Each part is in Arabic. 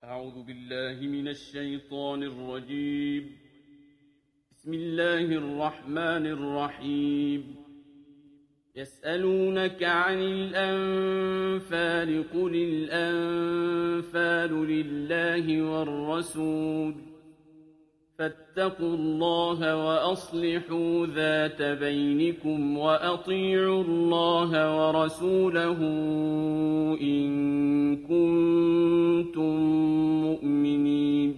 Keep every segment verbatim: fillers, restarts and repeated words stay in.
أعوذ بالله من الشيطان الرجيم. بسم الله الرحمن الرحيم. يسألونك عن الأنفال قل الأنفال لله والرسول فاتقوا الله وأصلحوا ذات بينكم وأطيعوا الله ورسوله إن كنتم مؤمنين.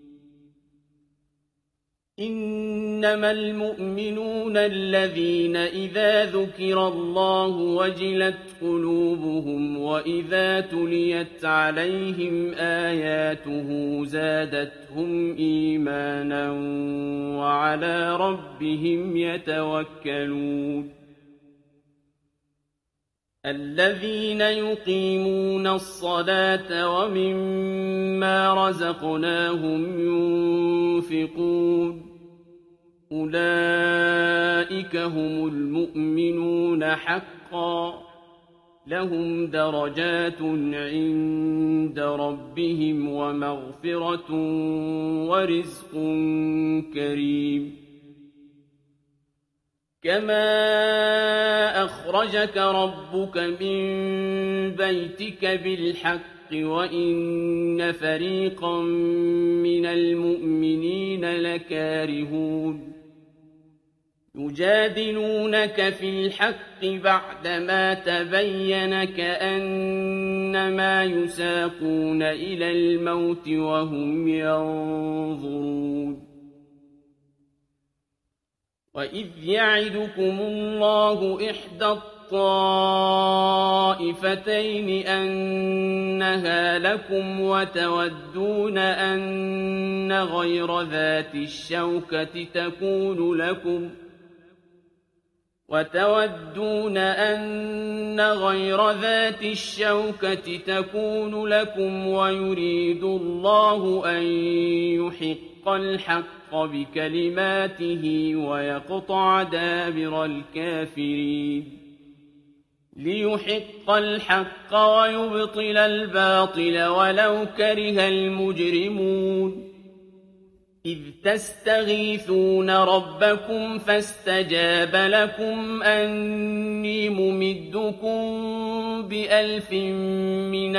إنما المؤمنون الذين إذا ذكر الله وجلت قلوبهم وإذا تليت عليهم آياته زادتهم إيمانا وعلى ربهم يتوكلون. الذين يقيمون الصلاة ومما رزقناهم ينفقون أولئك هم المؤمنون حقا لهم درجات عند ربهم ومغفرة ورزق كريم. كما أخرجك ربك من بيتك بالحق وإن فريقا من المؤمنين لكارهون. يجادلونك في الحق بعدما تبين كأنما يساقون إلى الموت وهم ينظرون. وإذ يعدكم الله إحدى الطائفتين أنها لكم وتودون أن غير ذات الشوكة تكون لكم وتودون أن غير ذات الشوكة تكون لكم ويريد الله أن يحق الحق بكلماته ويقطع دابر الكافرين. ليحق الحق ويبطل الباطل ولو كره المجرمون. إذ تستغيثون ربكم فاستجاب لكم أني ممدكم بألف من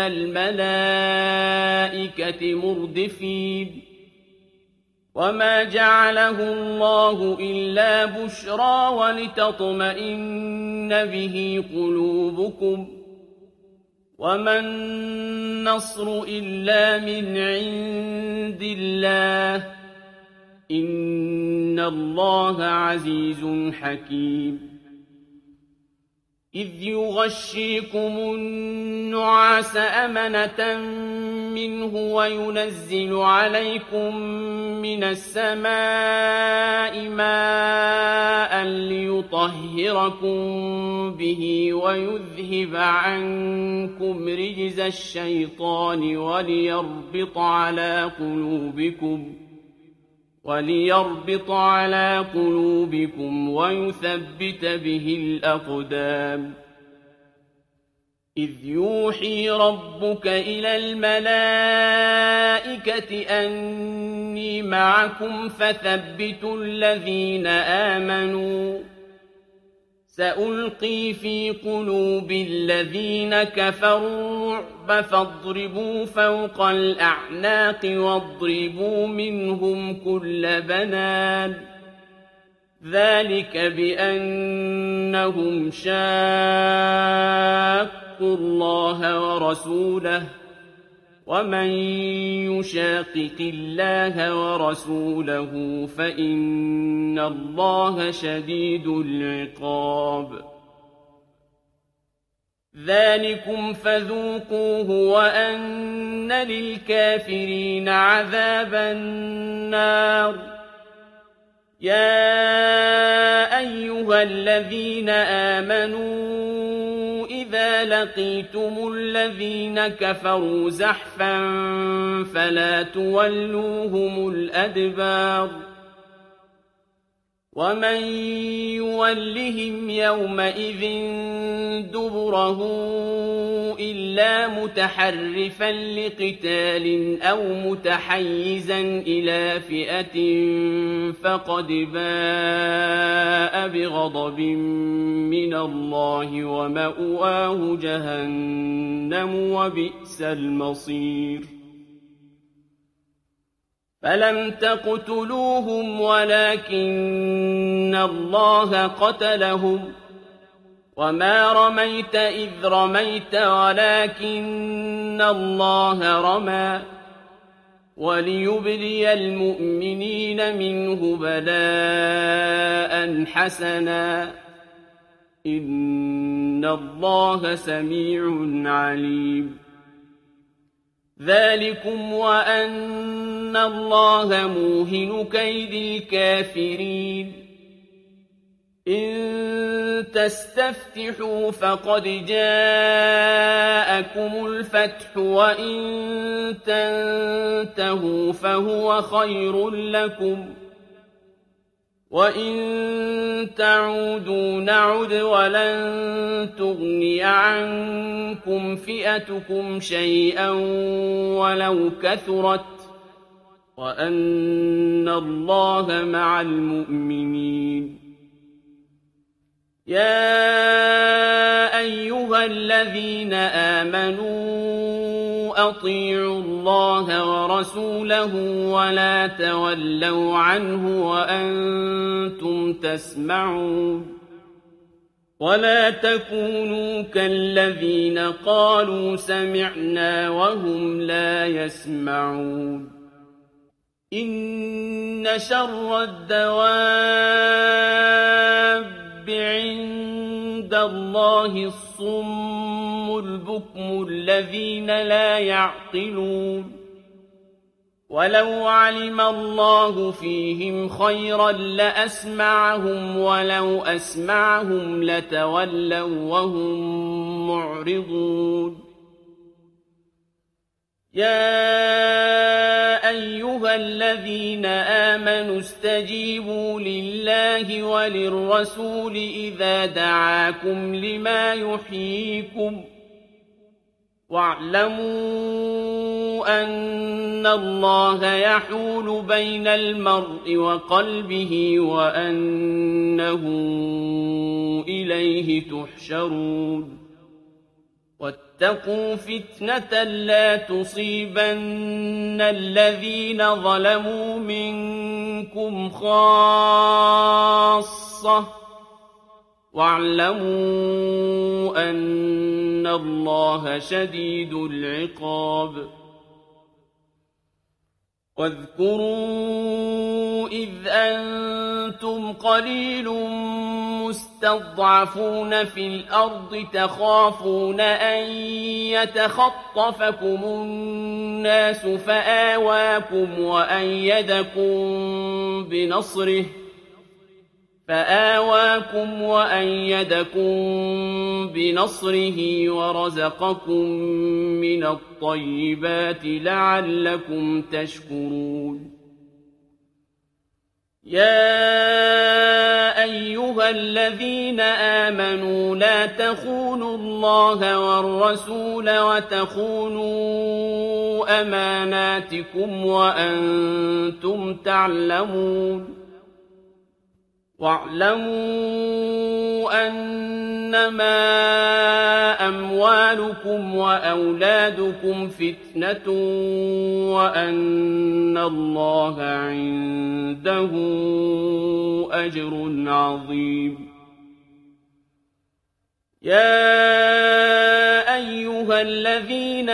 الملائكة مردفين. وما جعله الله إلا بشرى ولتطمئن به قلوبكم وما النصر إلا من عند الله إن الله عزيز حكيم. إذ يغشيكم النعاس أمنة منه وينزل عليكم من السماء ماء ليطهركم به ويذهب عنكم رجز الشيطان وليربط على قلوبكم وليربط على قلوبكم ويثبت به الأقدام. إذ يوحي ربك إلى الملائكة أني معكم فثبتوا الذين آمنوا سألقي في قلوب الذين كفروا الرعب فاضربوا فوق الأعناق واضربوا منهم كل بنان. ذلك بأنهم شاقوا الله ورسوله ومن يشاقق الله ورسوله فإن الله شديد العقاب. ذلكم فذوقوه وأن للكافرين عذاب النار. يا أيها الذين آمنوا إذا لقيتم الذين كفروا زحفا فلا تولوهم الأدبار. ومن يولهم يومئذ دبره إلا متحرفا لقتال أو متحيزا إلى فئة فقد باء بغضب من الله ومأواه جهنم وبئس المصير فلم تقتلوهم ولكن الله قتلهم وما رميت إذ رميت ولكن الله رمى وليبلي المؤمنين منه بلاء حسنا إن الله سميع عليم ذلكم وأن الله موهن كيد الكافرين إن تستفتحوا فقد جاءكم الفتح وإن تنتهوا فهو خير لكم وإن تعودوا نعد ولن تغني عنكم فئتكم شيئا ولو كثرت وأن الله مع المؤمنين يا أيها الذين آمنوا أطيعوا الله ورسوله ولا تولوا عنه وأنتم تسمعون ولا تكونوا كالذين قالوا سمعنا وهم لا يسمعون إن شر الدواب عند الله الصم البكم الذين لا يعقلون ولو علم الله فيهم خيرا لأسمعهم ولو أسمعهم لتولوا وهم معرضون يا أيها الذين آمنوا استجيبوا لله وللرسول إذا دعاكم لما يحييكم واعلموا أن الله يحول بين المرء وقلبه وأنه إليه تحشرون واتقوا فتنة لا تصيبن الذين ظلموا منكم خاصة واعلموا أن الله شديد العقاب واذكروا إذ أنتم قليل مستضعفون في الأرض تخافون أن يتخطفكم الناس فآواكم وأيدكم بنصره فآواكم وأيدكم بنصره ورزقكم من الطيبات لعلكم تشكرون يا أيها الذين آمنوا لا تخونوا الله والرسول وتخونوا أماناتكم وأنتم تعلمون واعلموا أنما أموالكم وأولادكم فتنة وأن الله عنده أجر عظيم يا أيها الذين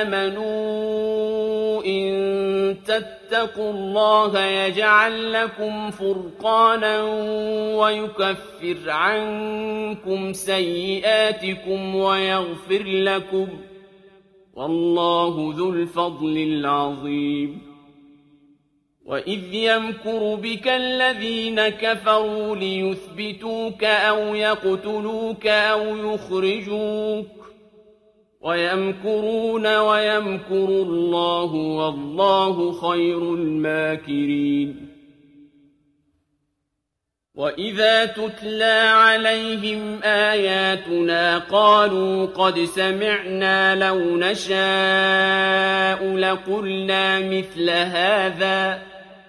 آمنوا إن تتقوا الله يجعل لكم فرقانا ويكفر عنكم سيئاتكم ويغفر لكم والله ذو الفضل العظيم وإذ يمكر بك الذين كفروا ليثبتوك أو يقتلوك أو يخرجوك ويمكرون ويمكر الله والله خير الماكرين وَإِذَا تُتْلَىٰ عَلَيْهِمْ آيَاتُنَا قَالُوا قَدْ سَمِعْنَا لَوْ نَشَاءُ لَقُلْنَا مِثْلَ هَٰذَا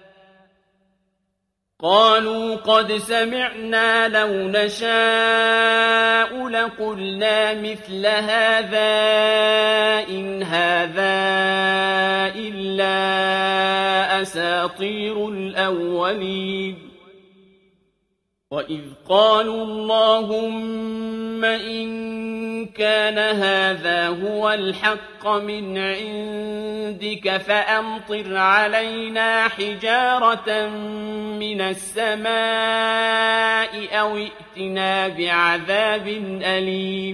قَالُوا قَدْ سَمِعْنَا لَوْ نَشَاءُ لَقُلْنَا مِثْلَ هَٰذَا إِنْ هَٰذَا إِلَّا أَسَاطِيرُ الْأَوَّلِينَ وَإِذْ قَالُوا اللَّهُمَّ إِن كَانَ هَٰذَا هُوَ الْحَقَّ مِنْ عِندِكَ فَأَمْطِرْ عَلَيْنَا حِجَارَةً مِّنَ السَّمَاءِ أَوِ ائْتِنَا بِعَذَابٍ أَلِيمٍ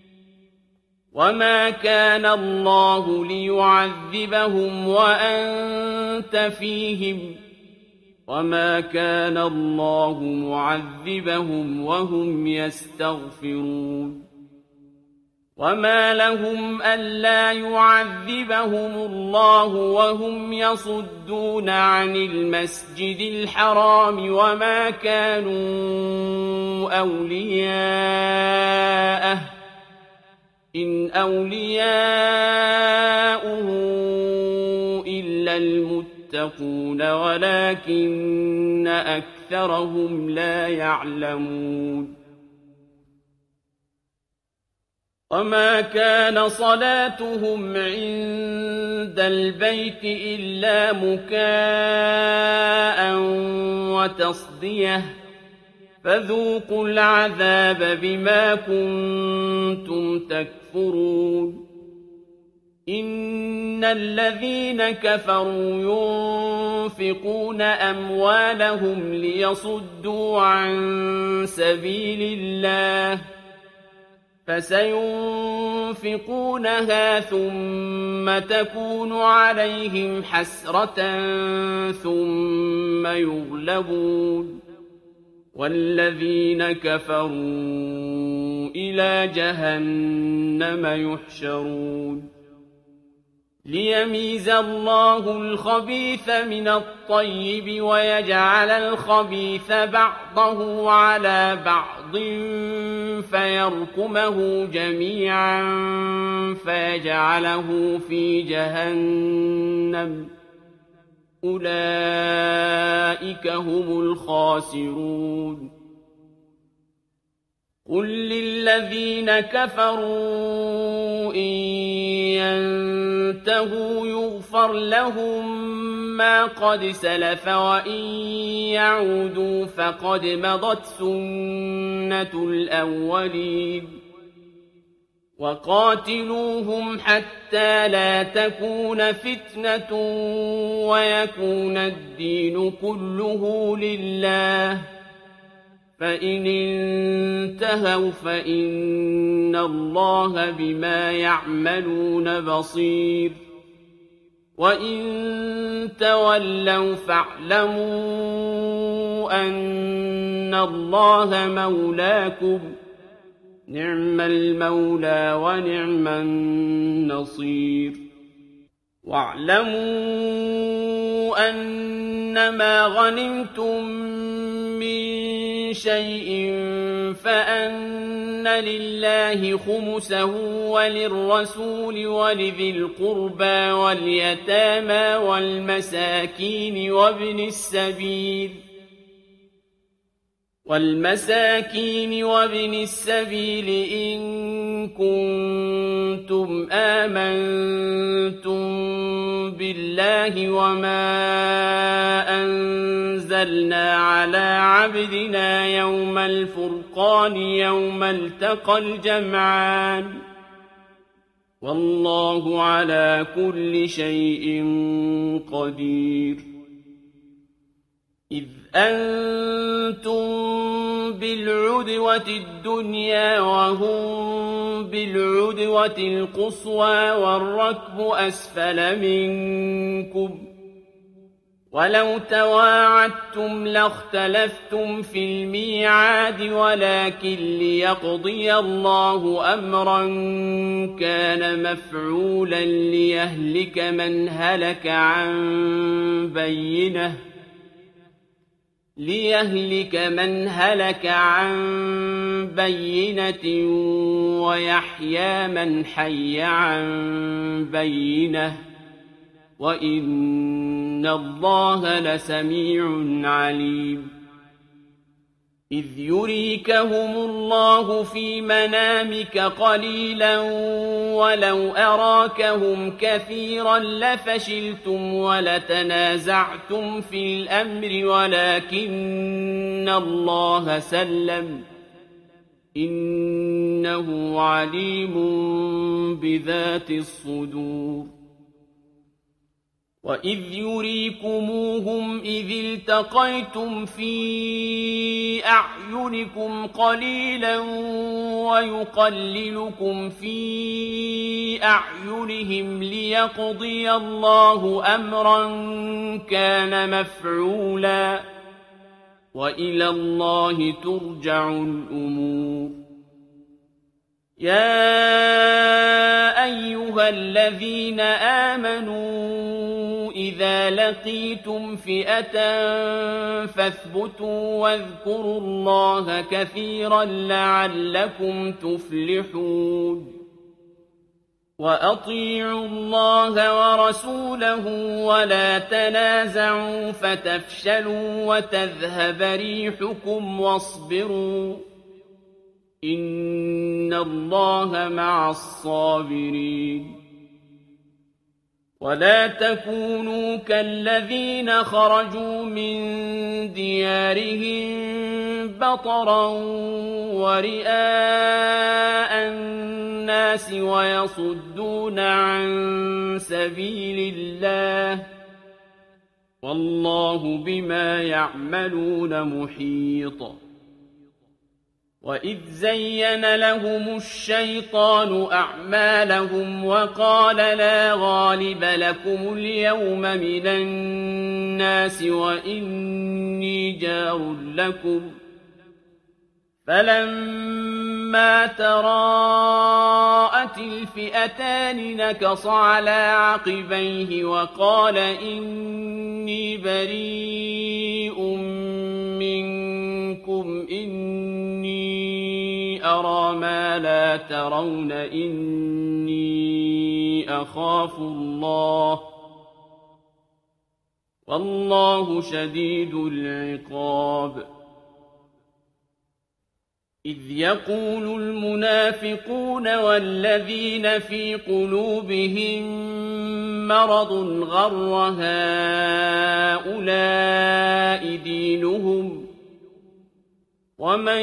وَمَا كَانَ اللَّهُ لِيُعَذِّبَهُمْ وَأَنتَ فِيهِمْ وَمَا كَانَ اللَّهُ مُعَذِّبَهُمْ وَهُمْ يَسْتَغْفِرُونَ وَمَا لَهُمْ أَلَّا يُعَذِّبَهُمُ اللَّهُ وَهُمْ يَصُدُّونَ عَنِ الْمَسْجِدِ الْحَرَامِ وَمَا كَانُوا أَوْلِيَاءَهُ إِنْ أَوْلِيَاؤُهُ إِلَّا الْمُتَّقُونَ وَلَٰكِنَّ أَكْثَرَهُمْ لَا يَعْلَمُونَ وَمَا كَانَ صَلَاتُهُمْ عِندَ الْبَيْتِ إِلَّا مُكَاءً وَتَصْدِيَةً فَذُوقُوا الْعَذَابَ بِمَا كُنتُمْ تَكْفُرُونَ إِنَّ الَّذِينَ كَفَرُوا يُنفِقُونَ أَمْوَالَهُمْ لِيَصُدُّوا عَن سَبِيلِ اللَّهِ فَسَيُنفِقُونَهَا ثُمَّ تَكُونُ عَلَيْهِمْ حَسْرَةً ثُمَّ يُغْلَبُونَ وَالَّذِينَ كَفَرُوا إِلَىٰ جَهَنَّمَ يُحْشَرُونَ لِيَمِيزَ اللَّهُ الْخَبِيثَ مِنَ الطَّيِّبِ وَيَجْعَلَ الْخَبِيثَ بَعْضَهُ عَلَىٰ بَعْضٍ فَيَرْكُمَهُ جَمِيعًا فَيَجْعَلَهُ فِي جَهَنَّمَ أُولَٰئِكَ هُمُ الْخَاسِرُونَ قُل لِّلَّذِينَ كَفَرُوا إِن يَنتَهُوا يُغْفَرْ لَهُم مَّا قَدْ سَلَفَ وَإِن يَعُودُوا فَقَدْ مَضَتْ سُنَّةُ الْأَوَّلِينَ وَقَاتِلُوهُمْ حَتَّىٰ لَا تَكُونَ فِتْنَةٌ وَيَكُونَ الدِّينُ كُلُّهُ لِلَّهِ فَإِنِ انتَهَوْا فَإِنَّ اللَّهَ بِمَا يَعْمَلُونَ بَصِيرٌ وَإِن تَوَلَّوْا فَاعْلَمُوا أَنَّ اللَّهَ مَوْلَاكُمْ نِعْمَ الْمَوْلَىٰ وَنِعْمَ النَّصِيرُ وَاعْلَمُوا أَنَّمَا غَنِمْتُم مِّن شَيْءٍ فَأَنَّ لِلَّهِ خُمُسَهُ وَلِلرَّسُولِ وَلِذِي الْقُرْبَىٰ وَالْيَتَامَىٰ وَالْمَسَاكِينِ وَابْنِ السَّبِيلِ وَالْمَسَاكِينِ وَابْنِ السَّبِيلِ إِن كُنتُمْ آمَنتُم بِاللَّهِ وَمَا أَنزَلْنَا عَلَىٰ عَبْدِنَا يَوْمَ الْفُرْقَانِ يَوْمَ الْتَقَى الْجَمْعَانِ ۗ وَاللَّهُ عَلَىٰ كُلِّ شَيْءٍ قَدِيرٌ إِذْ أَنتُم بِالْعُدْوَةِ الدُّنْيَا وَهُم بِالْعُدْوَةِ الْقُصْوَىٰ وَالرَّكْبُ أَسْفَلَ مِنكُمْ ۚ وَلَوْ تَوَاعَدتُّمْ لَاخْتَلَفْتُمْ فِي الْمِيعَادِ وَلَٰكِن لِّيَقْضِيَ اللَّهُ أَمْرًا كَانَ مَفْعُولًا لِّيَهْلِكَ مَنْ هَلَكَ عَن بَيِّنَةٍ ليهلك من هلك عن بينة ويحيى من حي عن بينة وإن الله لسميع عليم إذ يريكهم الله في منامك قليلا ولو أراكهم كثيرا لفشلتم ولتنازعتم في الأمر ولكن الله سلم إنه عليم بذات الصدور وإذ يريكموهم إذ التقيتم في أعينكم قليلا ويقللكم في أعينهم ليقضي الله أمرا كان مفعولا وإلى الله ترجع الأمور يا أيها الذين آمنوا إذا لقيتم فئة فاثبتوا واذكروا الله كثيرا لعلكم تفلحون وأطيعوا الله ورسوله ولا تنازعوا فتفشلوا وتذهب ريحكم واصبروا إن الله مع الصابرين ولا تكونوا كالذين خرجوا من ديارهم بطرا ورئاء الناس ويصدون عن سبيل الله والله بما يعملون محيط وإذ زين لهم الشيطان أعمالهم وقال لا غالب لكم اليوم من الناس وإني جار لكم فلما تراءت الفئتان نكص على عقبيه وقال إني بريء منكم إني أرى ما لا ترون إني أخاف الله والله شديد العقاب إذ يقول المنافقون والذين في قلوبهم مرض غر هؤلاء دينهم ومن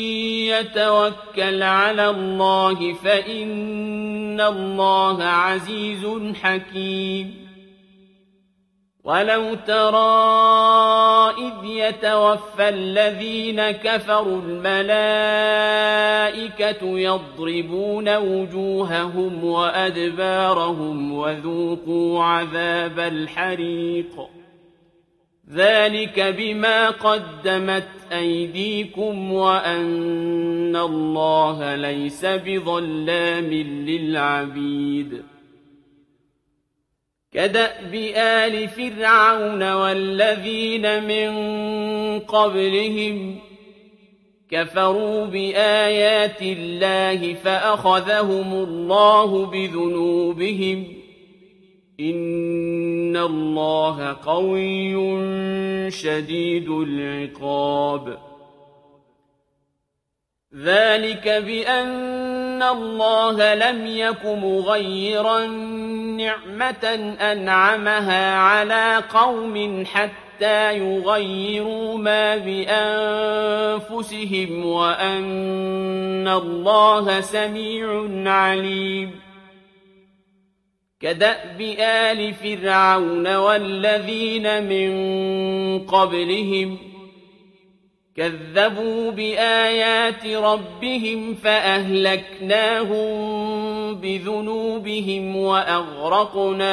يتوكل على الله فإن الله عزيز حكيم ولو ترى إذ يتوفى الذين كفروا الملائكة يضربون وجوههم وأدبارهم وذوقوا عذاب الحريق ذلك بما قدمت أيديكم وأن الله ليس بظلام للعبيد كدأب آل فرعون والذين من قبلهم كفروا بآيات الله فأخذهم الله بذنوبهم إن الله قوي شديد العقاب ذلك بأن الله لم يك مغيرا نعمة أنعمها على قوم حتى يغيروا ما بأنفسهم وأن الله سميع عليم كدأب آل فرعون والذين من قبلهم كذبوا بآيات ربهم فأهلكناهم بذنوبهم وأغرقنا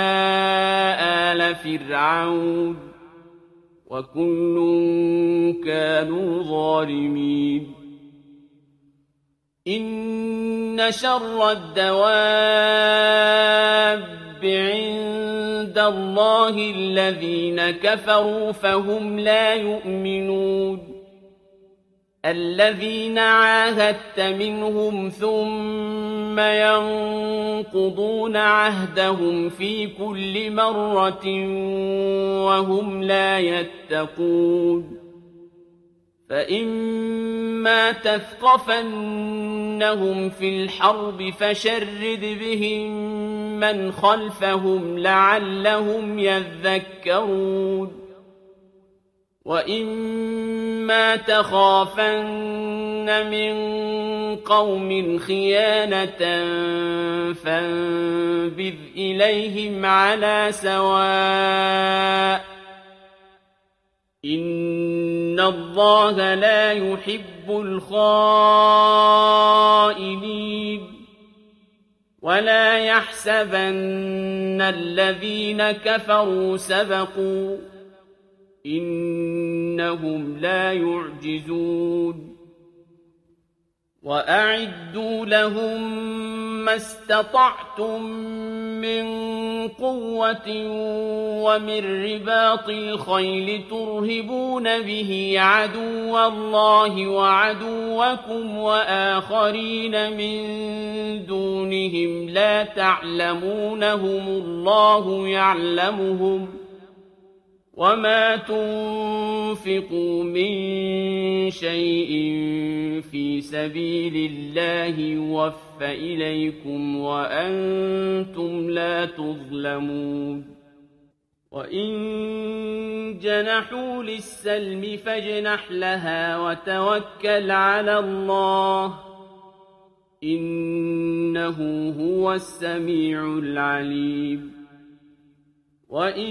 آل فرعون وكل كانوا ظالمين إن شر الدواب عند عند الله الذين كفروا فهم لا يؤمنون الذين عاهدت منهم ثم ينقضون عهدهم في كل مرة وهم لا يتقون فإما تثقفنهم في الحرب فشرد بهم من خلفهم لعلهم يذكرون وإما تخافن من قوم خيانة فانبذ إليهم على سواء إن الله لا يحب الخائنين ولا يحسبن الذين كفروا سبقوا إنهم لا يعجزون وأعدوا لهم ما استطعتم من قوة ومن رباط الخيل ترهبون به عدو الله وعدوكم وآخرين من دونهم لا تعلمونهم الله يعلمهم وما تنفقوا من شيء في سبيل الله يوفى إليكم وأنتم لا تظلمون وإن جنحوا للسلم فاجنح لها وتوكل على الله إنه هو السميع العليم وإن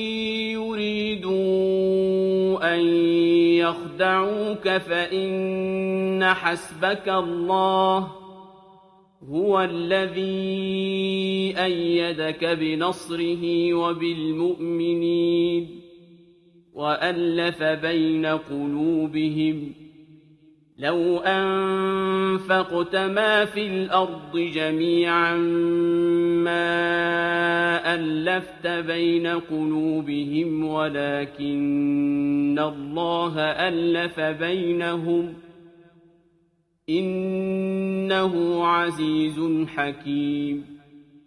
يريدوا أن يخدعوك فإن حسبك الله هو الذي أيدك بنصره وبالمؤمنين وألف بين قلوبهم لو أنفقت ما في الأرض جميعا ما ألفت بين قلوبهم ولكن الله ألف بينهم إنه عزيز حكيم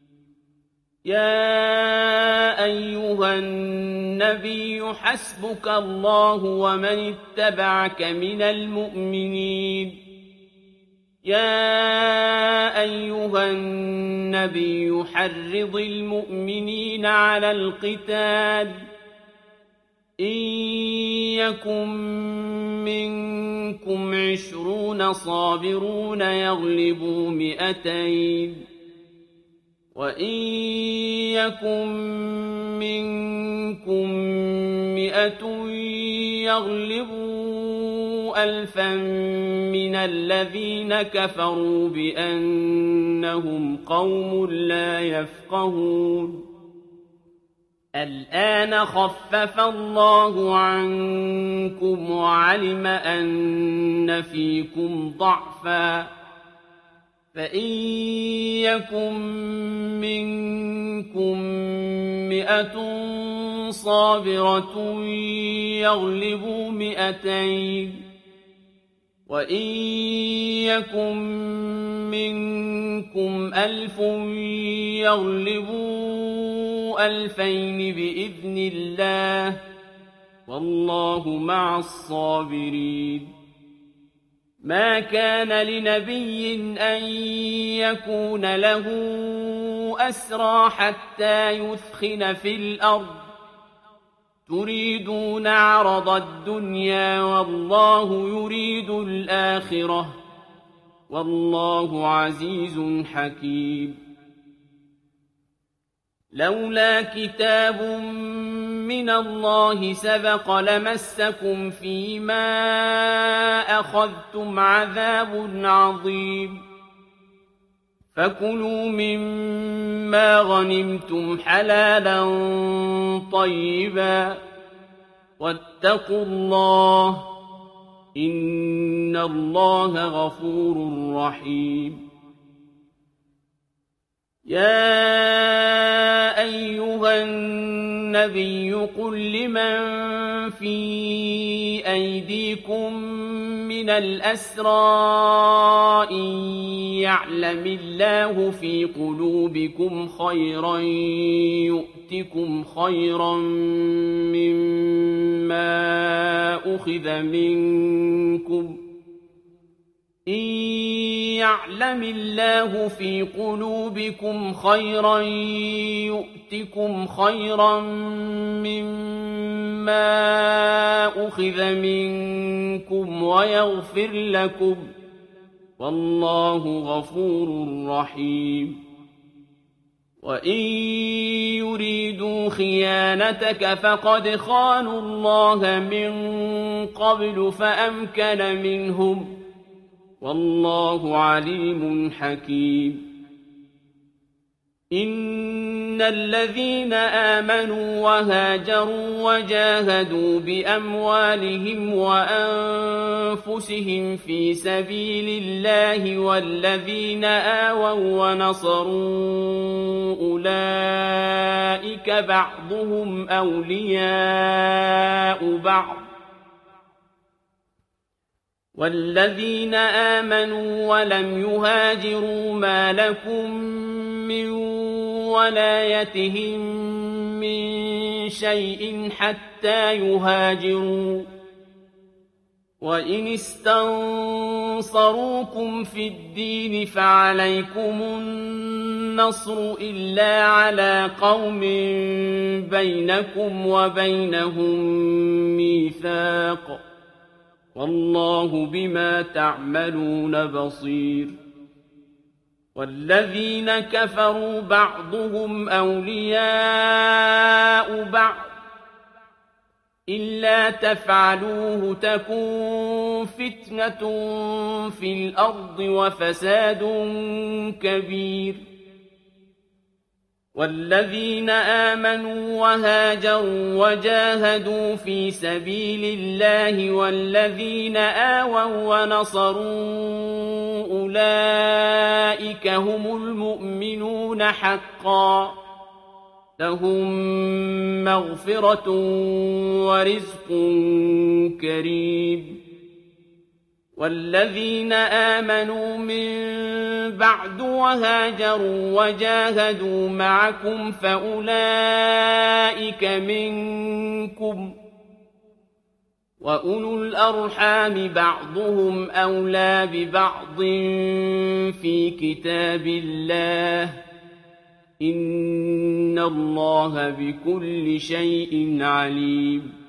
يا أيها النبي حسبك الله ومن اتبعك من المؤمنين يا أيها النبي حرض المؤمنين على القتال إن يكن منكم عشرون صابرون يغلبوا مئتين وإن يكن منكم مئة يغلبوا ألفا من الذين كفروا بأنهم قوم لا يفقهون الآن خفف الله عنكم وعلم أن فيكم ضعفا فإن يكن منكم مئة صابرة يغلبوا مئتين وإن يكن منكم ألف يغلبوا ألفين بإذن الله والله مع الصابرين ما كان لنبي أن يكون له أسرى حتى يثخن في الأرض تريدون عرض الدنيا والله يريد الآخرة والله عزيز حكيم لولا كتاب من الله سبق لمسكم فيما أخذتم عذاب عظيم فكلوا مما غنمتم حلالا طيبا واتقوا الله إن الله غفور رحيم يا أيها النبي قل لمن في أيديكم من الأسرى إن يعلم الله في قلوبكم خيرا يؤتكم خيرا مما أخذ منكم إن يعلم الله في قلوبكم خيرا يؤتكم خيرا مما أخذ منكم ويغفر لكم والله غفور رحيم وإن يريدوا خيانتك فقد خانوا الله من قبل فأمكن منهم والله عليم حكيم إن الذين آمنوا وهاجروا وجاهدوا بأموالهم وأنفسهم في سبيل الله والذين آووا ونصروا أولئك بعضهم أولياء بعض والذين آمنوا ولم يهاجروا ما لكم من ولايتهم من شيء حتى يهاجروا وإن استنصروكم في الدين فعليكم النصر إلا على قوم بينكم وبينهم ميثاق والله بما تعملون بصير والذين كفروا بعضهم أولياء بعض إلا تفعلوه تكن فتنة في الأرض وفساد كبير والذين آمنوا وهاجروا وجاهدوا في سبيل الله والذين آووا ونصروا أولئك هم المؤمنون حقا لهم مغفرة ورزق كريم والذين آمنوا من بعد وهاجروا وجاهدوا معكم فأولئك منكم وأولو الأرحام بعضهم أولى ببعض في كتاب الله إن الله بكل شيء عليم